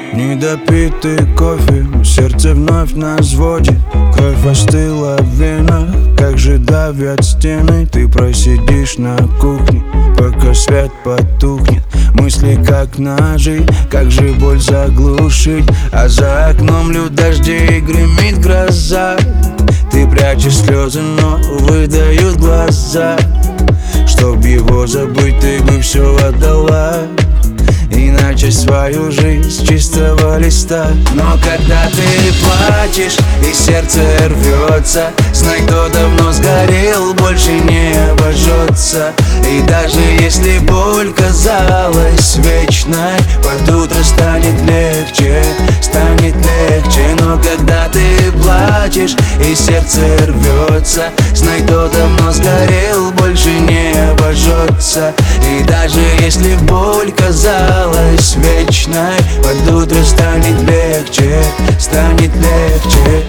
Недопитый кофе, сердце вновь на взводе. Кровь остыла в венах, как же давят стены. Ты просидишь на кухне, пока свет потухнет. Мысли как ножи, как же боль заглушить. А за окном льют дожди и гремит гроза. Ты прячешь слезы, но выдают глаза. Чтоб его забыть, ты бы все отдала, и начать свою жизнь с чистого листа. Но когда ты плачешь и сердце рвется, знай, кто давно сгорел, больше не обожжется. И даже если боль казалась вечной, под утро станет легче, станет легче. Но когда ты плачешь и сердце рвется, знай, кто давно сгорел, больше не обожжется. И даже если боль казалась вечной, под утро станет легче, станет легче.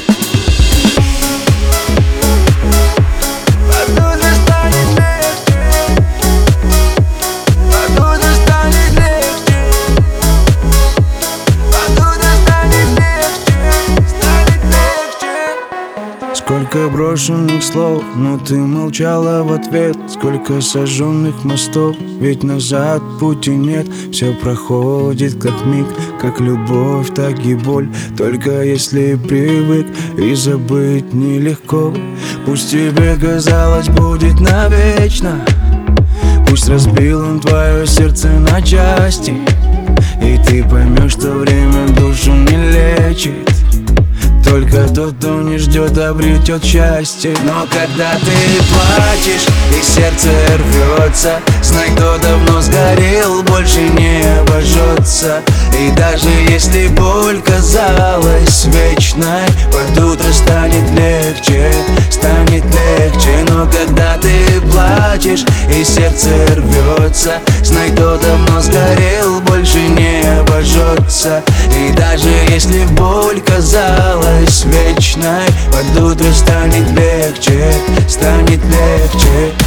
Сколько брошенных слов, но ты молчала в ответ. Сколько сожженных мостов, ведь назад пути нет. Все проходит как миг, как любовь, так и боль. Только если привык, и забыть нелегко. Пусть тебе казалось будет навечно, пусть разбил он твое сердце на части, и ты поймешь, что время душу не лечит. Только тот, кто не ждет, обретет счастье. Но когда ты плачешь и сердце рвется, знай, кто давно сгорел, больше не обожжется. И даже если боль казалась вечной, под утро станет легче, станет легче. Но когда ты плачешь и сердце рвется, знай, кто давно сгорел, больше не обожжется. И даже если боль казалась вечной, под утро станет легче, станет легче.